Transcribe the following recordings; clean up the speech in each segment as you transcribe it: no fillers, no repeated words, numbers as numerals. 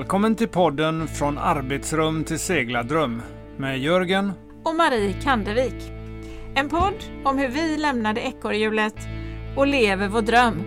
Välkommen till podden Från arbetsrum till seglardröm med Jörgen och Marie Kandevik. En podd om hur vi lämnade ekorrhjulet och lever vår dröm.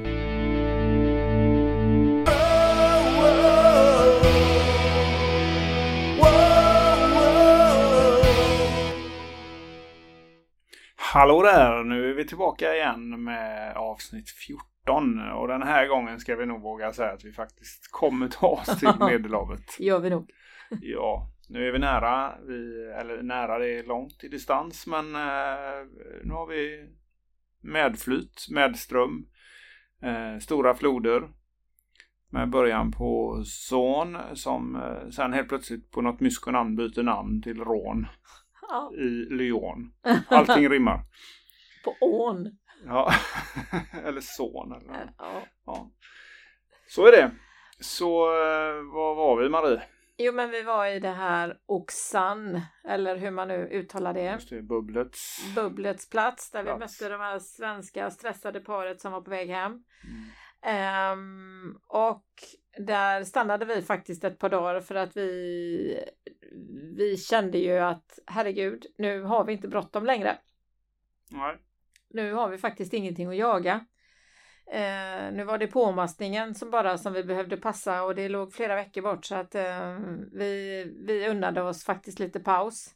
Hallå där, nu är vi tillbaka igen med avsnitt 14 och den här gången ska vi nog våga säga att vi faktiskt kommer ta oss till Medelhavet. Gör vi nog. Ja, nu är vi nära, nära det är långt i distans, men nu har vi medflyt, medström, stora floder med början på Son som sen helt plötsligt på något myskonamn byter namn till Rån. Ja. I Lyon. Allting rimmar. På ån. Ja, eller son. Eller. Ja. Ja. Så är det. Så var var vi, Marie? Jo, men vi var i det här Oxan, eller hur man nu uttalar det. Just det, Bubblets plats, där vi mötte de här svenska stressade paret som var på väg hem. Och där stannade vi faktiskt ett par dagar för att vi kände ju att herregud, nu har vi inte bråttom längre. Nej. Nu har vi faktiskt ingenting att jaga. Nu var det påmastningen som vi behövde passa och det låg flera veckor bort så att vi unnade oss faktiskt lite paus.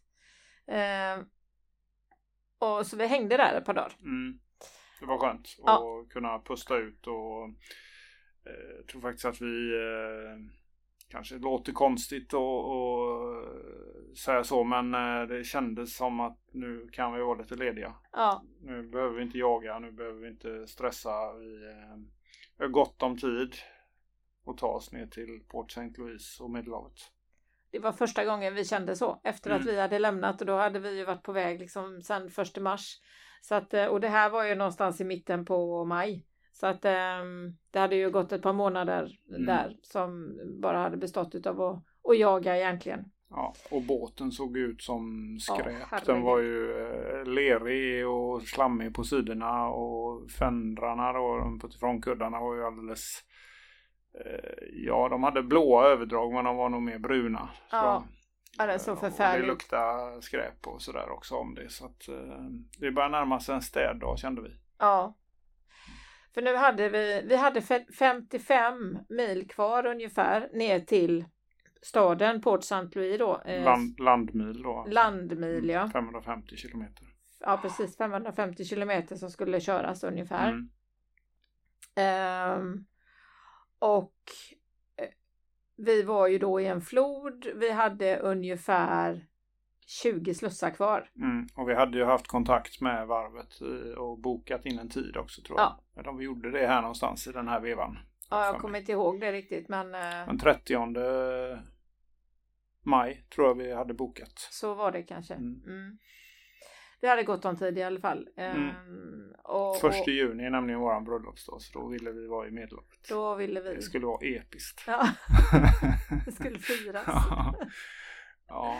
Och så vi hängde där ett par dagar. Det var skönt att kunna pusta ut och jag tror faktiskt att vi kanske låter konstigt och säga så, men det kändes som att nu kan vi vara lite lediga. Ja. Nu behöver vi inte jaga, nu behöver vi inte stressa. Vi har gott om tid att ta oss ner till Port St. Louis och Medelhavet. Det var första gången vi kände så, efter att vi hade lämnat, och då hade vi ju varit på väg liksom sen 1 mars. Så att, och det här var ju någonstans i mitten på maj. Så att det hade ju gått ett par månader där som bara hade bestått av att jaga egentligen. Ja, och båten såg ut som skräp. Den var ju lerig och slammig på sidorna och fändrarna då, på fronkuddarna var ju alldeles... de hade blåa överdrag men de var nog mer bruna. Ja, det är så förfärligt. Det luktade skräp och sådär också om det. Så att det började närma sig en städdag, kände vi. Ja. För nu hade vi hade 55 mil kvar ungefär ner till staden Port St. Louis då. Landmil då. Landmil, ja. 550 kilometer. Ja, precis. 550 kilometer som skulle köras ungefär. Och vi var ju då i en flod. Vi hade ungefär 20 slussar kvar. Och vi hade ju haft kontakt med varvet och bokat in en tid också, tror jag. Ja. Men de gjorde det här någonstans i den här vevan. Ja, jag kommer inte ihåg det riktigt. Men 30 maj tror jag vi hade bokat. Så var det kanske. Vi hade gått om tid i alla fall. 1 juni är nämligen våran bröllopsdag, så då ville vi vara i Medelhavet. Då ville vi. Det skulle vara episkt. Ja, det skulle firas. Ja.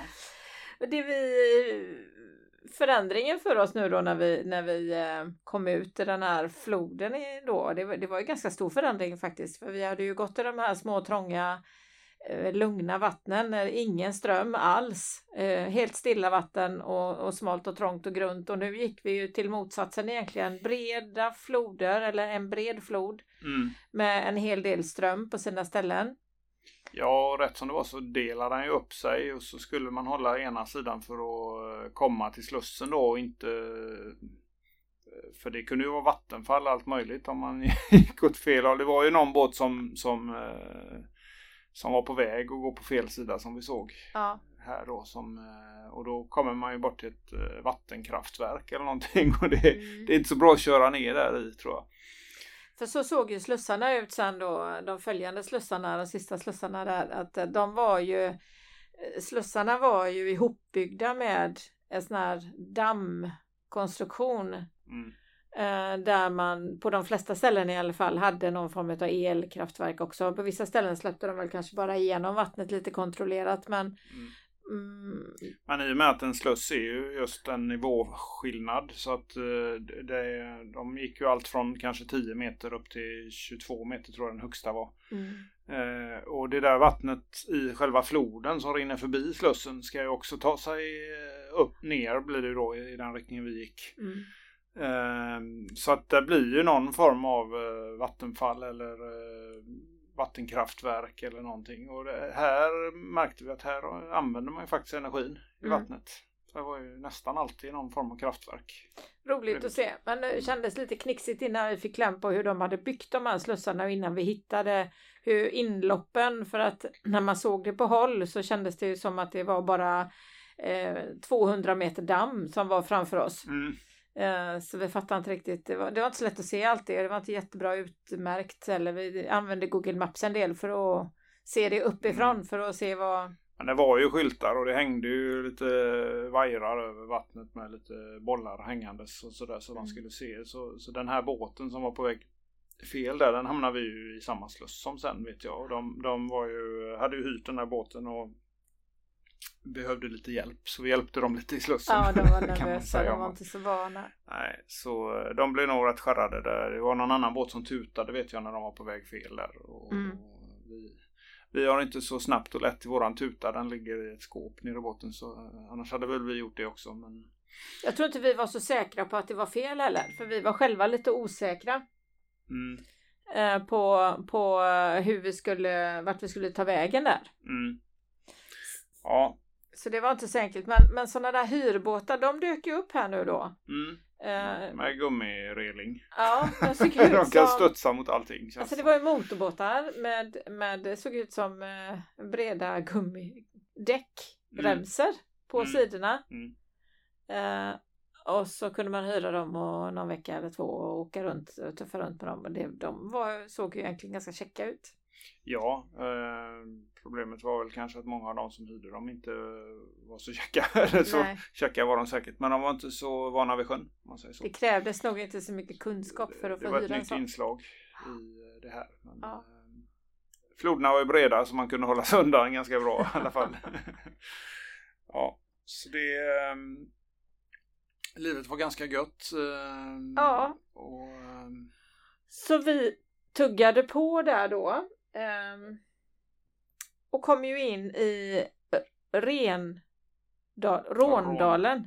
Förändringen för oss nu då när vi kom ut i den här floden då, det var ju ganska stor förändring faktiskt, för vi hade ju gått i de här små trånga lugna vattnen, ingen ström alls, helt stilla vatten och smalt och trångt och grunt, och nu gick vi ju till motsatsen egentligen, breda floder eller en bred flod med en hel del ström på sina ställen. Ja, rätt som det var så delade den ju upp sig och så skulle man hålla ena sidan för att komma till slussen då och inte... För det kunde ju vara vattenfall allt möjligt om man gick åt fel håll. Det var ju någon båt som var på väg att gå på fel sida som vi såg här då. Och då kommer man ju bort till ett vattenkraftverk eller någonting och det är inte så bra att köra ner där i, tror jag. För så såg ju slussarna ut sen då, de följande slussarna, de sista slussarna där, att slussarna var ju ihopbyggda med en sån här dammkonstruktion där man på de flesta ställen i alla fall hade någon form av elkraftverk också. På vissa ställen släppte de väl kanske bara igenom vattnet lite kontrollerat, Men i och med att en sluss är ju just en nivåskillnad, så att de gick ju allt från kanske 10 meter upp till 22 meter tror jag den högsta var. Och det där vattnet i själva floden som rinner förbi slussen ska ju också ta sig upp ner, blir det då i den riktningen vi gick. Så att det blir ju någon form av vattenfall eller vattenkraftverk eller någonting. Och här märkte vi att här använder man ju faktiskt energin i vattnet. Så det var ju nästan alltid någon form av kraftverk. Roligt att se. Men det kändes lite knixigt innan vi fick kläm på hur de hade byggt de här slussarna och innan vi hittade hur inloppen, för att när man såg det på håll så kändes det ju som att det var bara 200 meter damm som var framför oss. Så vi fattade inte riktigt. Det var inte så lätt att se allt det. Det var inte jättebra utmärkt. Eller vi använde Google Maps en del för att se det uppifrån. För att se vad... Men det var ju skyltar och det hängde ju lite vajrar över vattnet med lite bollar hängandes och sådär, så de skulle se. Så den här båten som var på väg fel där, den hamnade vi ju i samma sluss som sen, vet jag. Och de hade ju hyrt den här båten och behövde lite hjälp, så vi hjälpte dem lite i slussen. Ja, de var nervösa, de var inte så vana. Nej, så de blev nog rätt skärrade där. Det var någon annan båt som tutade, vet jag, när de var på väg fel där. Och vi har inte så snabbt och lätt i våran tuta, den ligger i ett skåp nere i båten, så annars hade väl vi gjort det också. Men... Jag tror inte vi var så säkra på att det var fel heller, för vi var själva lite osäkra på vart vi skulle ta vägen där. Ja. Så det var inte så enkelt. Men sådana där hyrbåtar, de dök ju upp här nu då. Med gummireling. Ja, de såg ut de kan studsa mot allting. Alltså det var ju motorbåtar med såg ut som breda gummidäckremser på sidorna. Och så kunde man hyra dem och någon vecka eller 2 och åka runt och tuffa runt med dem. Och såg ju egentligen ganska checka ut. Ja, problemet var väl kanske att många av de som hyrde dem inte var så checka. Eller så checka var de säkert. Men de var inte så vana vid sjön, om man säger så. Det krävdes nog inte så mycket kunskap för att få hyra en sån. Det var ett nytt inslag i det här. Men, floderna var ju breda så man kunde hålla sig undan ganska bra i alla fall. Ja, så det... livet var ganska gött. Ja. Så vi tuggade på där då. Och kom ju in i Råndalen.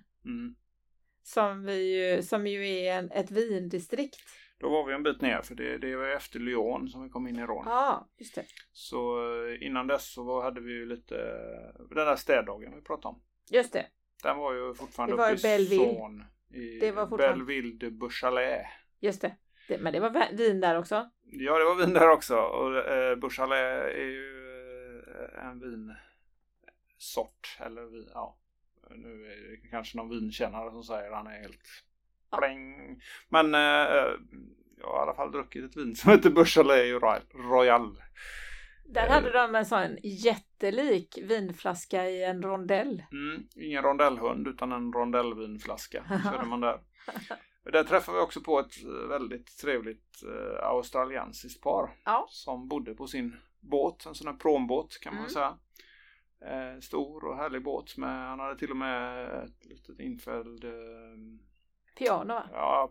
Som ju är ett vindistrikt. Då var vi en bit ner, för det var efter Lyon som vi kom in i Rån. Ja, just det. Så innan dess så hade vi ju lite den där städdagen vi pratade om. Just det. Den var ju fortfarande uppe i Belleville. Det var fortfarande Belleville de Beaujolais. Just det. Men det var vin där också. Ja, det var vin där också. Och Beaujolais är ju en vinsort. Eller nu är det kanske någon vinkännare som säger att han är helt bläng. Men jag har i alla fall druckit ett vin som heter Beaujolais Royal. Där hade de en sån jättelik vinflaska i en rondell. Ingen rondellhund utan en rondellvinflaska. Så är man där. Där träffade vi också på ett väldigt trevligt australiensiskt par. Som bodde på sin båt. En sån här pråmbåt kan man säga. Stor och härlig båt. Han hade till och med ett litet infälld piano, va? Ja,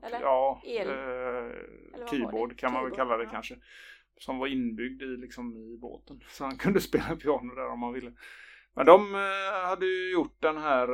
keyboard kan man väl kalla det kanske. Som var inbyggd i båten. Så han kunde spela piano där om man ville. Men de hade ju gjort den här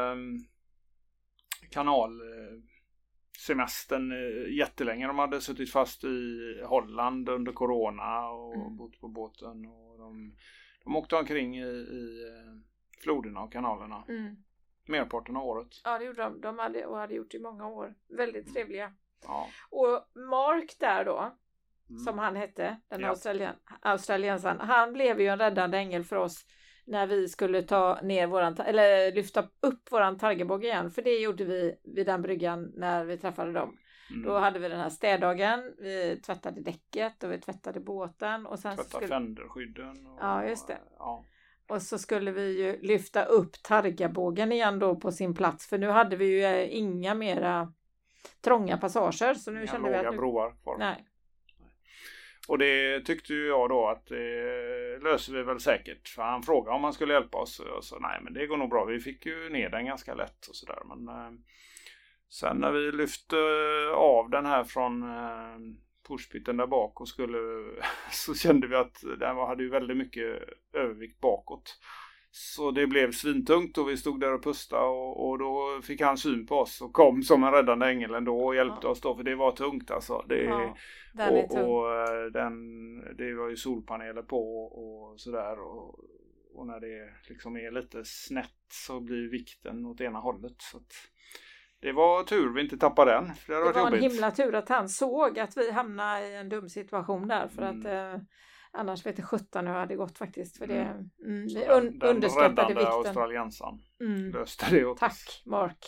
kanalsemestern jättelänge. De hade suttit fast i Holland under corona och bott på båten. Och de åkte omkring i floderna och kanalerna. Merparten av året. Ja, det gjorde de. De hade gjort i många år. Väldigt trevliga. Ja. Och Mark där då, som han hette, den australiensaren, han blev ju en räddande ängel för oss när vi skulle ta ner lyfta upp våran targebåge igen, för det gjorde vi vid den bryggan när vi träffade dem. Då hade vi den här städdagen, vi tvättade däcket och vi tvättade båten och sen fänderskydden. Ja, just det. Ja. Och så skulle vi ju lyfta upp targebågen igen då på sin plats, för nu hade vi ju inga mera trånga passager, så nu kände vi att broar kvar. Nej. Och det tyckte ju jag då att det löser vi väl säkert. För han frågade om han skulle hjälpa oss. Och jag sa nej, men det går nog bra. Vi fick ju ner den ganska lätt och sådär. Men sen när vi lyfte av den här från pushpitten där bak och så kände vi att den hade ju väldigt mycket övervikt bakåt. Så det blev svintungt och vi stod där och pustade och då fick han syn på oss och kom som en räddande ängel ändå och hjälpte oss då, för det var tungt alltså. Ja, den är tung. Och det var ju solpaneler på och sådär och när det liksom är lite snett så blir vikten åt ena hållet. Så att det var tur vi inte tappade den. För det var jobbigt. En himla tur att han såg att vi hamnade i en dum situation där för att annars vet jag 17 hur det gått faktiskt. För det underskattade vikten. Den australiensaren löste det åt. Tack Mark.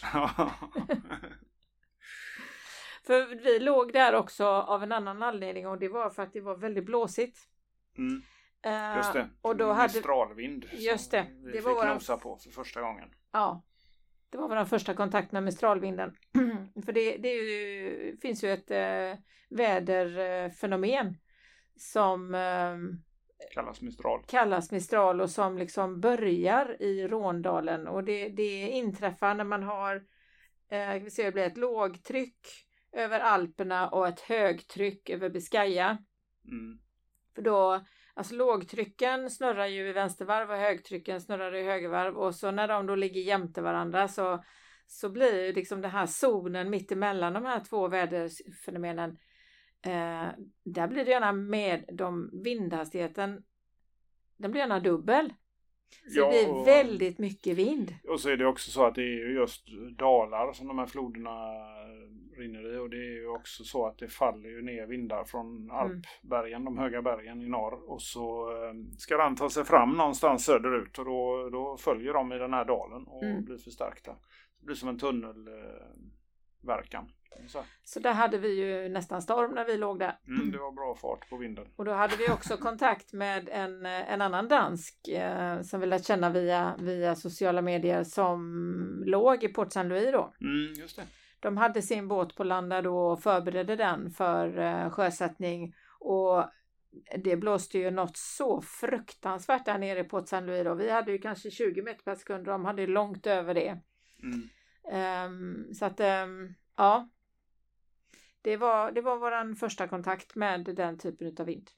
För vi låg där också av en annan anledning och det var för att det var väldigt blåsigt. Just det. Och då hade mistralvind. Just det. Vi fick nosa på för första gången. Ja. Det var vår första kontakt med mistralvinden. För det finns ju ett väderfenomen som kallas mistral och som liksom börjar i Råndalen. Och det inträffar när man har det blir ett lågtryck över Alperna och ett högtryck över Biscaya. För då, alltså lågtrycken snurrar ju i vänstervarv och högtrycken snurrar i högervarv och så när de då ligger jämte varandra så blir liksom den här zonen mitt emellan de här två väderfenomenen där blir det gärna med vindhastigheten, den blir gärna dubbel. Så det blir väldigt mycket vind. Och så är det också så att det är just dalar som de här floderna rinner i. Och det är ju också så att det faller ju ner vindar från Alpbergen, de höga bergen i norr. Och så ska den ta sig fram någonstans söderut. Och då följer de i den här dalen och blir förstärkta. Det blir som en tunnelverkan. Så där hade vi ju nästan storm när vi låg där. Det var bra fart på vinden. Och då hade vi också kontakt med en annan dansk som vi lärde känna via sociala medier som låg i Port Saint Louis då. Just det. De hade sin båt på land då och förberedde den för sjösättning och det blåste ju något så fruktansvärt där nere i Port Saint Louis då. Vi hade ju kanske 20 meter per sekund och de hade långt över det. Så att ja. Det var vår första kontakt med den typen av vind.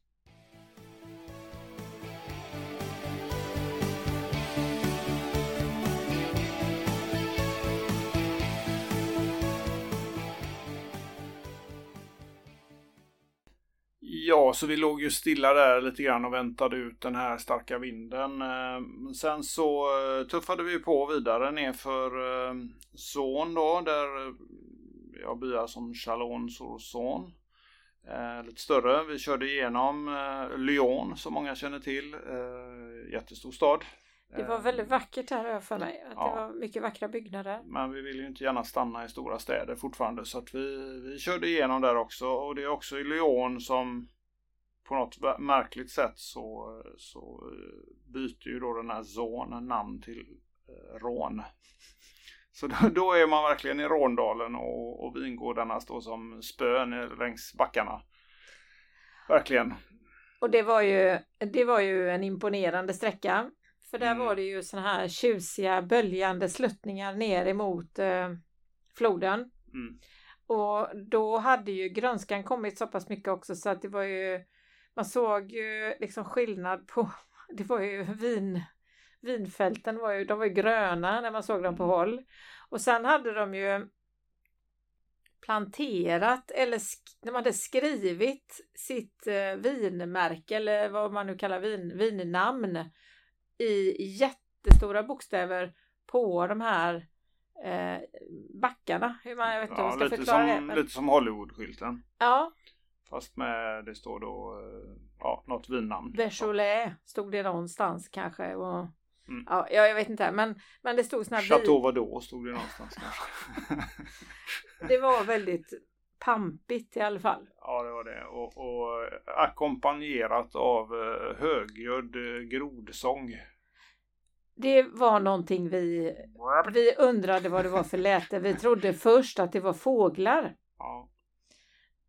Ja, så vi låg ju stilla där lite grann och väntade ut den här starka vinden. Sen så tuffade vi på vidare ner för Zon då, där jag byar som Chalon-sur-Saône. Lite större. Vi körde igenom Lyon som många känner till. Jättestor stad. Det var väldigt vackert här för mig. Det var mycket vackra byggnader. Men vi vill ju inte gärna stanna i stora städer fortfarande. Så att vi körde igenom där också. Och det är också i Lyon som på något märkligt sätt så byter ju då den här zonen namn till Rån. Så då är man verkligen i Råndalen och vingårdarna står som spön längs backarna. Verkligen. Och det var ju en imponerande sträcka. För där var det ju såna här tjusiga, böljande sluttningar ner emot floden. Och då hade ju grönskan kommit så pass mycket också så att det var ju, man såg ju liksom skillnad på, det var ju vinfälten de var ju gröna när man såg dem på håll. Och sen hade de ju planterat eller de hade skrivit sitt vinmärke eller vad man nu kallar vinnamn i jättestora bokstäver på de här backarna. Jag vet inte hur man ska förklara det. Men... Lite som Hollywood-skylten. Ja. Fast det står då något vinnamn. Beaujolais stod det någonstans kanske. Och, ja, jag vet inte. Men det stod såna här... Chateau Vadå stod det någonstans kanske. Det var väldigt pampigt i alla fall. Ja, det var det. Och ackompanjerat av högljudd grodsång. Det var någonting vi undrade vad det var för läte. Vi trodde först att det var fåglar. Ja.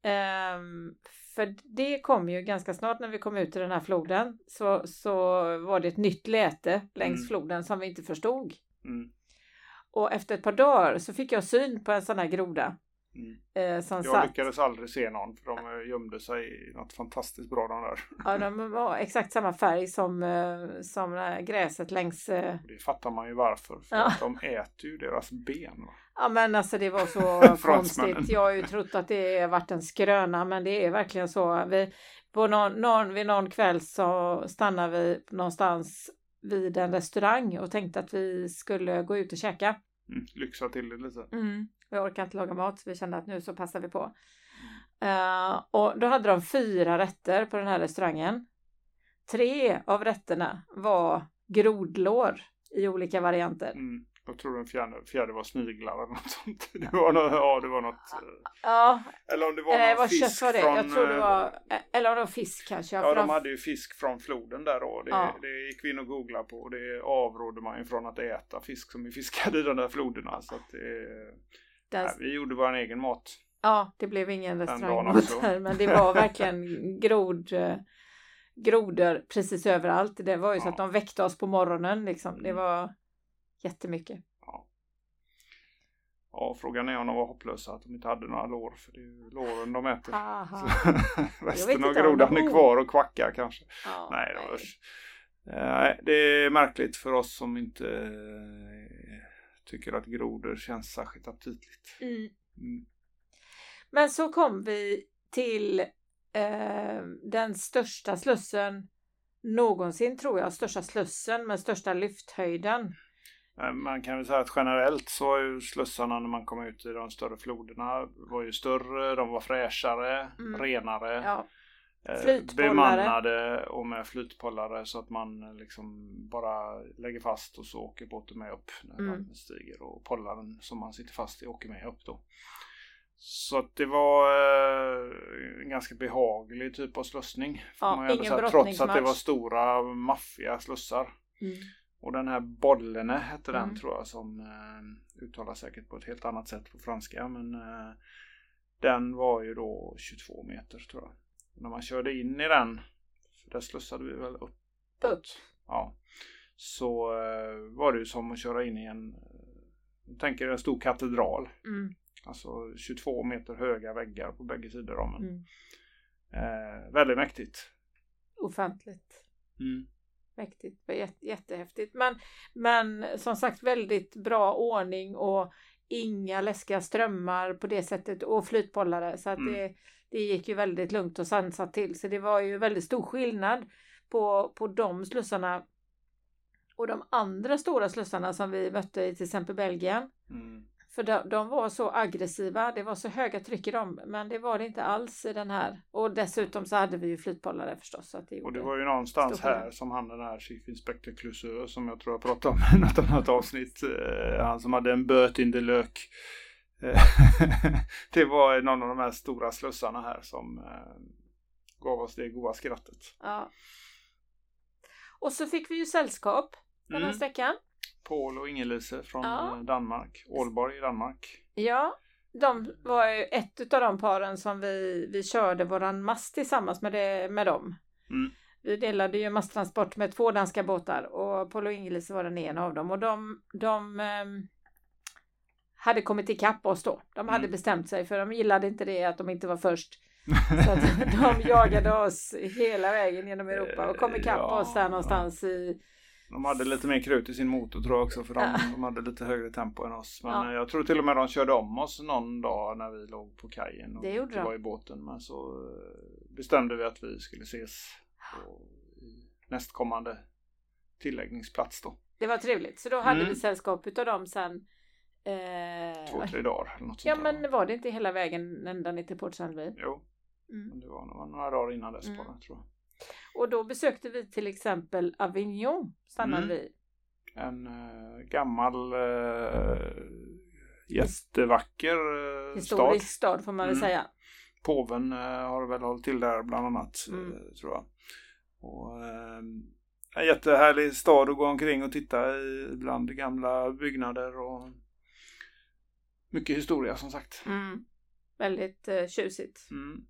För det kom ju ganska snart när vi kom ut i den här floden. Så var det ett nytt läte längs floden som vi inte förstod. Och efter ett par dagar så fick jag syn på en sån här groda. Jag lyckades aldrig se någon, för de gömde sig i något fantastiskt bra de där. Ja, de var exakt samma färg som gräset längs... Det fattar man ju varför, för att de äter ju deras ben. Va? Ja, men alltså det var så konstigt. Jag har ju trott att det har varit en skröna, men det är verkligen så. Vid någon kväll så stannade vi någonstans vid en restaurang och tänkte att vi skulle gå ut och käka. Lyxa till det lite. Vi orkade inte laga mat, så vi kände att nu så passar vi på. Och då hade de 4 rätter på den här restaurangen. 3 av rätterna var grodlår i olika varianter. Jag tror den fjärde var sniglar eller något sånt. Det var något. Ja. Eller om det var någon fisk kött var det. från... Jag tror det var... Eller om det var fisk kanske. Ja, de hade ju fisk från floden där då. Det gick vi in och googlade på. Och det avrådde man ju från att äta fisk som är fiskad i de där floderna. Så att vi gjorde vår egen mat. Ja, det blev ingen restaurang där, men det var verkligen grodor precis överallt. Det var ju så att de väckte oss på morgonen liksom. Det var jättemycket. Ja, frågan är om de var hopplösa att de inte hade några lår, för det är ju låren de äter. Resten av grodan är kvar och kvackar kanske. Nej, det är märkligt för oss som inte tycker att grodor känns särskilt aptitligt. Men så kom vi till den största slussen någonsin, tror jag. Största slussen med största lyfthöjden. Man kan väl säga att generellt så är ju slussarna när man kommer ut i de större floderna var ju större, de var fräschare, renare, bemannade och med flytpollare, så att man liksom bara lägger fast och så åker båten med upp när vattnet stiger, och pollaren som man sitter fast i åker med upp då. Så att det var en ganska behaglig typ av slussning. Trots att det var stora, maffiga slussar. Och den här Bollene hette den, tror jag, som uttalas säkert på ett helt annat sätt på franska. Men den var ju då 22 meter, tror jag. Och när man körde in i den, för där slussade vi väl uppåt. Ja. Så var det ju som att köra in i en stor katedral. Alltså 22 meter höga väggar på bägge sidor om den. Väldigt mäktigt. Offentligt. Mäktigt. Det var jättehäftigt. Men som sagt, väldigt bra ordning och inga läskiga strömmar på det sättet och flytbollare. Så att det gick ju väldigt lugnt och sansat till. Så det var ju väldigt stor skillnad på de slussarna och de andra stora slussarna som vi mötte i till exempel Belgien. För de var så aggressiva, det var så höga tryck i dem, men det var det inte alls i den här. Och dessutom så hade vi ju flytbollare förstås. Så att och det var ju någonstans här som han, den här Chief Inspector Clouseau, som jag tror jag pratade om i något annat avsnitt, han som hade en böt in the lök. Det var någon av de här stora slussarna här som gav oss det goda skrattet. Ja. Och så fick vi ju sällskap på den här sträckan. Paul och Ingelise från Danmark. Ålborg i Danmark. Ja, de var ju ett av de paren som vi körde våran mast tillsammans med dem. Vi delade ju masttransport med 2 danska båtar och Paul och Ingelise var den ena av dem. Och de hade kommit ikapp oss då. De hade bestämt sig, för de gillade inte det att de inte var först. Så att de jagade oss hela vägen genom Europa och kom ikapp oss där någonstans i... De hade lite mer krut i sin motor, tror jag också, för de hade lite högre tempo än oss. Men jag tror till och med de körde om oss någon dag när vi låg på kajen och det gjorde var i båten. Men så bestämde vi att vi skulle ses på nästkommande tilläggningsplats då. Det var trevligt, så då hade vi sällskap utav dem sen 2-3 dagar eller något sånt. Ja, men var det inte hela vägen ända ner till Port Saint-Louis? Jo, men det var några dagar innan dess bara, tror jag. Och då besökte vi till exempel Avignon, stannade vi. En gammal jättevacker historisk stad får man väl säga. Påven har väl hållit till där bland annat, tror jag. Och en jättehärlig stad att gå omkring och titta i bland gamla byggnader och mycket historia, som sagt. Väldigt tjusigt.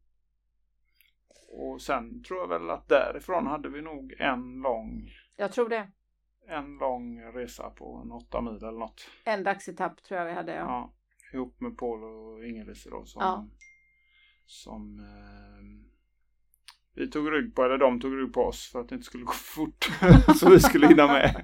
Och sen tror jag väl att därifrån hade vi nog Jag tror det. En lång resa på 8 mil eller något. En dagsetapp tror jag vi hade. Ja, ihop med Paul och Ingelise då. Som vi tog rygg på, eller de tog rygg på oss för att det inte skulle gå fort. Så vi skulle hinna med.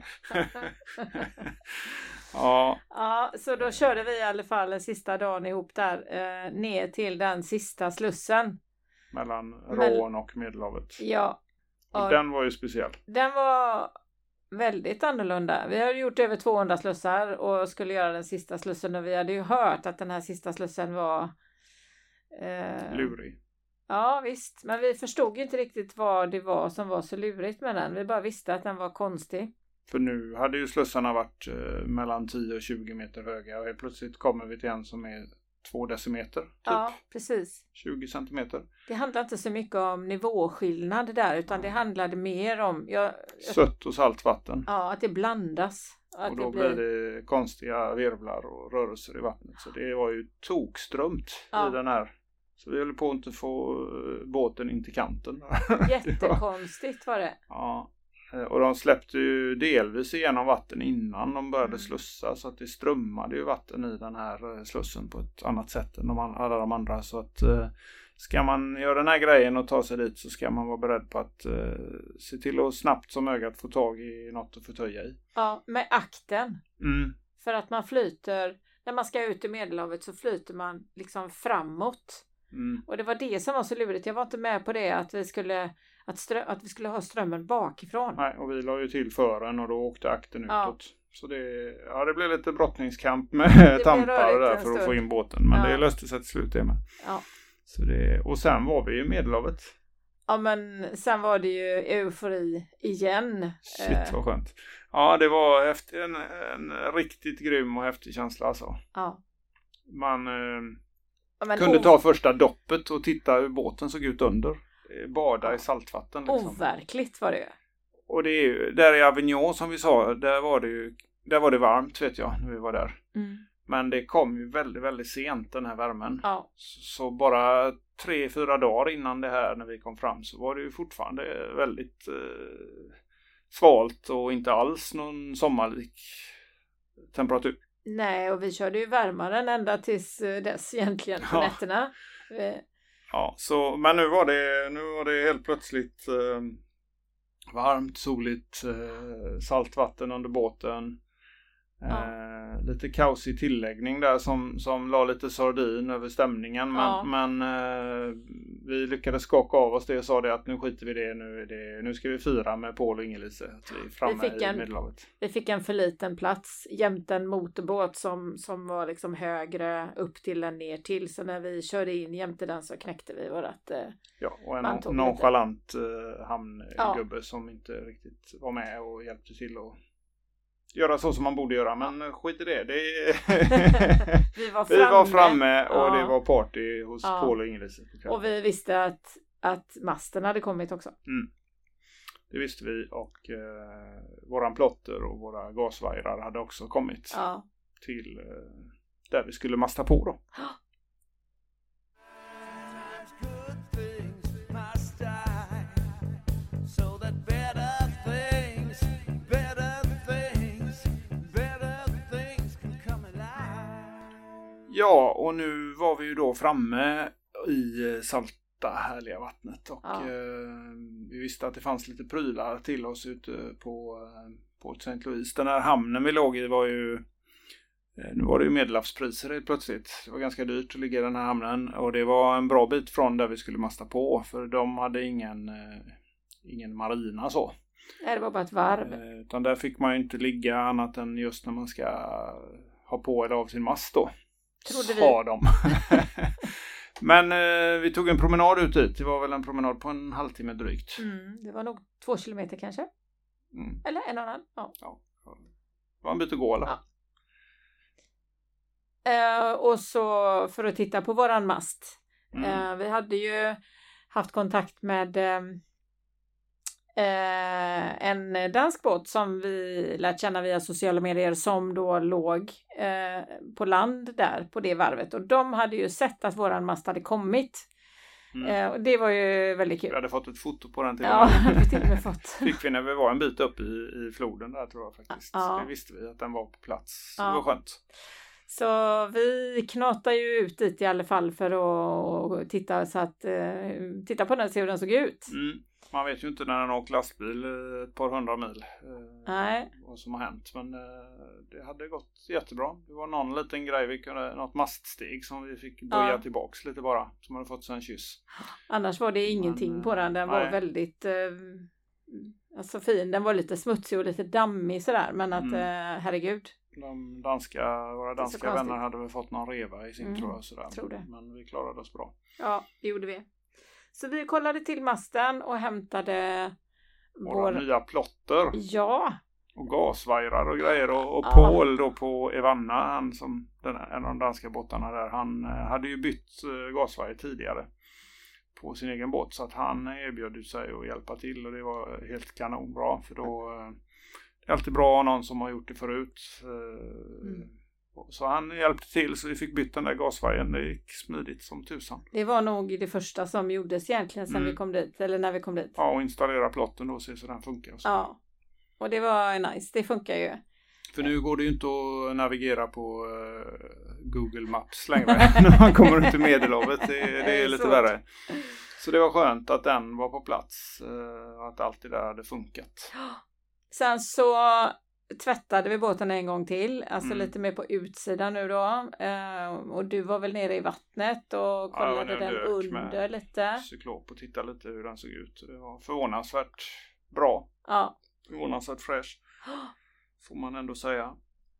Ja, så då körde vi i alla fall den sista dagen ihop där ner till den sista slussen. Mellan Rån och Medelhavet. Ja. Och den var ju speciell. Den var väldigt annorlunda. Vi hade gjort över 200 slussar och skulle göra den sista slussen, och vi hade ju hört att den här sista slussen var lurig. Ja visst, men vi förstod ju inte riktigt vad det var som var så lurigt med den. Vi bara visste att den var konstig. För nu hade ju slussarna varit mellan 10 och 20 meter höga, och helt plötsligt kommer vi till en som är 2 decimeter. Typ. Ja, precis. 20 centimeter. Det handlar inte så mycket om nivåskillnad där, utan det handlade mer om sött och saltvatten. Ja, att det blandas. Och då blir det konstiga virvlar och rörelser i vattnet. Så det var ju tokströmt i den här. Så vi höll på att inte få båten in till kanten. Jättekonstigt var det. Ja. Och de släppte ju delvis igenom vatten innan de började slussa, så att det strömmade ju vatten i den här slussen på ett annat sätt än alla de andra. Så att ska man göra den här grejen och ta sig dit, så ska man vara beredd på att se till att snabbt som ögat få tag i något att förtöja i. Ja, med akten. För att man flyter, när man ska ut i Medelhavet så flyter man liksom framåt. Och det var det som var så lurigt. Jag var inte med på det att vi skulle ha strömmen bakifrån. Nej, och vi la ju till fören och då åkte akten utåt. Så det blev lite brottningskamp med tampar där för att få in båten. Men det löste sig till slut det med. Ja. Och sen var vi i Medelhavet. Ja, men sen var det ju eufori igen. Shit, vad skönt. Ja, det var en riktigt grym och häftig känsla alltså. Ja. Man kunde ta första doppet och titta hur båten såg ut under. Bada i saltvatten. Liksom. Overkligt var det. Och det är ju, där i Avignon som vi sa, där var det varmt vet jag när vi var där. Men det kom ju väldigt, väldigt sent den här värmen. Ja. Så bara 3-4 dagar innan det här när vi kom fram så var det ju fortfarande väldigt svalt och inte alls någon sommarlik temperatur. Nej, och vi körde ju värmaren ända tills dess egentligen på nätterna. Ja, men nu var det helt plötsligt varmt, soligt, saltvatten under båten. Lite kaosig tilläggning där som la lite sordin över stämningen. Men vi lyckades skaka av oss det och sa det att nu skiter vi det. Nu ska vi fira med Paul och Ingelise. Att vi är framme i Medelhavet. Vi fick en för liten plats jämte en motorbåt som var liksom högre upp till än ner till. Så när vi körde in jämte den så knäckte vi vårat. Och en nonchalant hamngubbe som inte riktigt var med och hjälpte till att göra så som man borde göra, men skit i det. Vi var framme och det var party hos Paul och Ingelise. Och vi visste att masten hade kommit också. Det visste vi, och våran plotter och våra gasvajrar hade också kommit till där vi skulle masta på då. Ja, och nu var vi ju då framme i salta härliga vattnet och vi visste att det fanns lite prylar till oss ute på St. Louis. Den här hamnen vi låg i var ju, nu var det ju Medelhavspriser helt plötsligt. Det var ganska dyrt att ligga i den här hamnen och det var en bra bit från där vi skulle masta på, för de hade ingen marina så. Nej, det var bara ett varv. Utan där fick man ju inte ligga annat än just när man ska ha på eller av sin mast då. Trodde vi. De. Men vi tog en promenad ut dit. Det var väl en promenad på en halvtimme drygt. Det var nog 2 kilometer kanske. Eller en annan. Ja. Det var en bit att gå eller? Ja. Och så för att titta på våran mast. Vi hade ju haft kontakt med en dansk båt som vi lärt känna via sociala medier som då låg på land där på det varvet. Och de hade ju sett att våran mast hade kommit. Och det var ju väldigt kul. Vi hade fått ett foto på den till Ja, hade vi till och med fått. Fick vi när vi var en bit upp i floden där tror jag faktiskt. Ja. Det visste vi att den var på plats. Ja. Det var skönt. Så vi knatar ju ut dit i alla fall för att titta på den och se hur den såg ut. Man vet ju inte när den åker lastbil ett par 100 mil. Nej. Vad som har hänt. Men det hade gått jättebra. Det var någon liten grej. Något maststeg som vi fick böja tillbaks lite bara. Som hade fått sig en kyss. Annars var det ingenting på den. Den var väldigt alltså fin. Den var lite smutsig och lite dammig sådär. Men att herregud. Våra danska vänner hade väl fått någon reva i sin tror jag. Sådär. Tror det. Men vi klarade oss bra. Ja, det gjorde vi. Så vi kollade till masten och hämtade våra nya plotter. Ja. Och gasvajrar och grejer. Och Paul då på Evanna, en av de danska båtarna där. Han hade ju bytt gasvajrar tidigare på sin egen båt. Så att han erbjöd sig att hjälpa till. Och det var helt kanonbra. För då det är alltid bra att ha någon som har gjort det förut. Så han hjälpte till så vi fick byta den där gasvajern. Det gick smidigt som tusan. Det var nog det första som gjordes egentligen sen vi kom dit. Eller när vi kom dit. Ja, och installera plotten då och se så den funkar. Och så. Ja, och det var nice. Det funkar ju. För nu går det ju inte att navigera på Google Maps längre. När man kommer ut i Medelhavet. Det är lite värre. Så det var skönt att den var på plats. Att allt det där hade funkat. Sen så tvättade vi båten en gång till. Alltså lite mer på utsidan nu då. Och du var väl nere i vattnet och kollade den under lite. Cyklop och tittade lite hur den såg ut. Det var förvånansvärt bra. Ja. Förvånansvärt fresh. Får man ändå säga.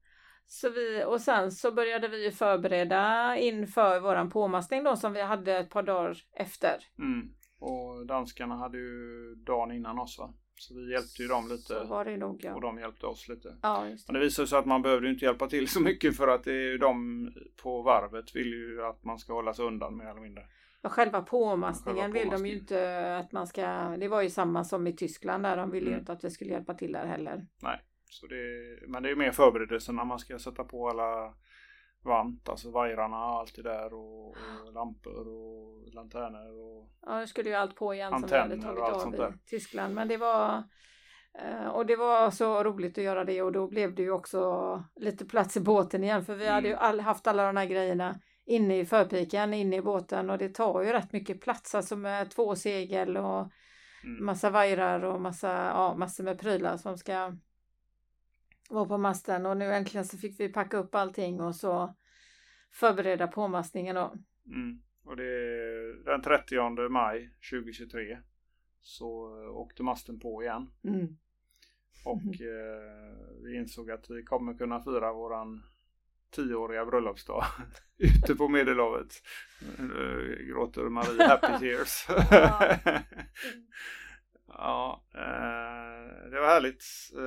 Och sen så började vi förbereda inför våran påmastning då som vi hade ett par dagar efter. Och danskarna hade ju dagen innan oss va? Så vi hjälpte ju dem lite. Så var det nog, ja. Och de hjälpte oss lite. Ja, just det. Men det visade sig att man behövde inte hjälpa till så mycket för att det är ju de på varvet vill ju att man ska hålla sig undan mer eller mindre. Ja, själva påmastningen vill de ju inte att man ska. Det var ju samma som i Tyskland där. De ville ju inte att vi skulle hjälpa till där heller. Nej, men det är ju mer förberedelse när man ska sätta på alla vant, alltså vajrarna och allt det där och lampor och lanterner och ja, det skulle ju allt på igen som vi hade tagit av i Tyskland. Men det var och det var så roligt att göra det och då blev det ju också lite plats i båten igen för vi hade ju haft alla de här grejerna inne i förpiken, inne i båten och det tar ju rätt mycket plats alltså med 2 segel och massa vajrar och massor med prylar som ska vara på masten och nu äntligen så fick vi packa upp allting och så förbereda påmastningen då. Och det är den 30 maj 2023 så åkte masten på igen. Och vi insåg att vi kommer kunna fira våran 10-åriga bröllopsdag ute på Medelhavet. Gråter Marie happy tears. Ja, det var härligt.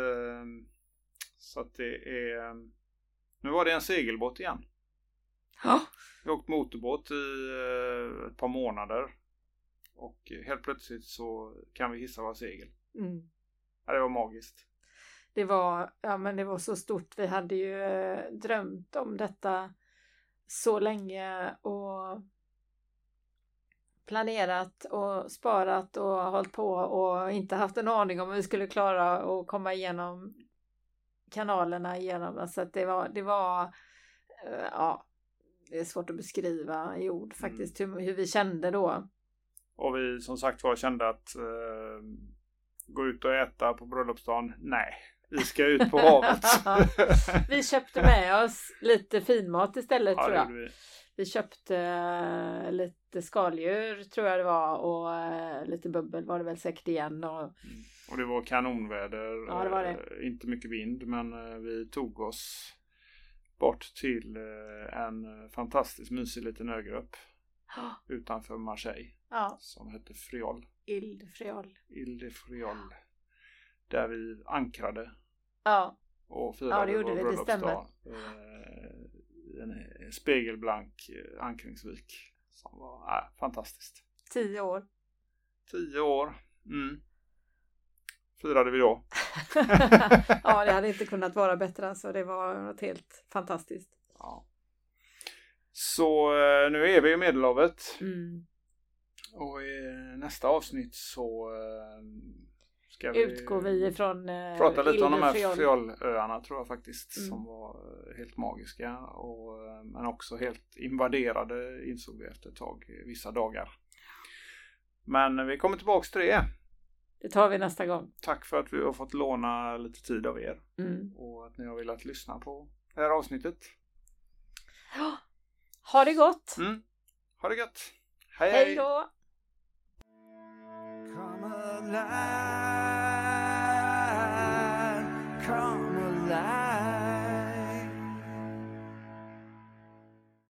Så att det är nu var det en segelbåt igen. Ja. Vi åkte motorbåt i ett par månader. Och helt plötsligt så kan vi hissa våra segel. Ja, det var magiskt. Det var så stort. Vi hade ju drömt om detta så länge och planerat och sparat och hållit på och inte haft en aning om hur vi skulle klara att komma igenom kanalerna igenom. Alltså att det var det är svårt att beskriva i ord faktiskt hur vi kände då. Och vi som sagt var kände att gå ut och äta på bröllopsdagen, nej. Vi ska ut på havet. Vi köpte med oss lite finmat istället tror jag. Vi köpte lite skaldjur tror jag det var och lite bubbel var det väl säkert igen. Och det var kanonväder. Ja, det var det. Inte mycket vind men vi tog oss bort till en fantastiskt mysig liten ögrupp utanför Marseille som hette Friol. Ile de Friol. Där vi ankrade. Ja. Och firade det gjorde vår vi, bröllopsdag. En spegelblank ankringsvik. Som var fantastiskt. 10 år. 10 år. firade vi då. Ja, det hade inte kunnat vara bättre. Alltså, det var något helt fantastiskt. Ja. Så nu är vi i Medelhavet. Och i nästa avsnitt så ska vi utgår vi ifrån prata lite om de här Friolöarna, tror jag faktiskt, som var helt magiska men också helt invaderade, insåg vi efter ett tag, vissa dagar. Men vi kommer tillbaka till det. Det tar vi nästa gång. Tack för att vi har fått låna lite tid av er och att ni har velat lyssna på det här avsnittet. Ha det gott! Ha det gott! Hej då! Come alive, come alive.